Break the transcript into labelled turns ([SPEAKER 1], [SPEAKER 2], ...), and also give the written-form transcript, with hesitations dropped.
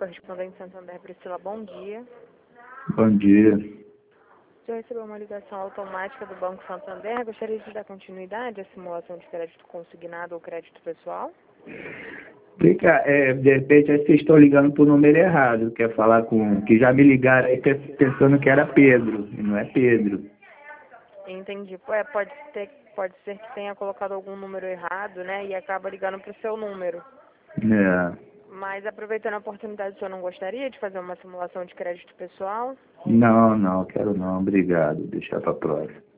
[SPEAKER 1] correspondente Santander Priscila, bom dia.
[SPEAKER 2] Bom dia.
[SPEAKER 1] O senhor recebeu uma ligação automática do Banco Santander. Gostaria de dar continuidade à simulação de crédito consignado ou crédito pessoal?
[SPEAKER 2] De repente vocês estão ligando para o número errado. Quer falar com... Que já me ligaram aí pensando que era Pedro, e não é Pedro.
[SPEAKER 1] Entendi. Pode ser que tenha colocado algum número errado, né? E acaba ligando para o seu número.
[SPEAKER 2] É.
[SPEAKER 1] Mas aproveitando a oportunidade, o senhor não gostaria de fazer uma simulação de crédito pessoal?
[SPEAKER 2] Não, quero não. Obrigado. Deixar para próxima.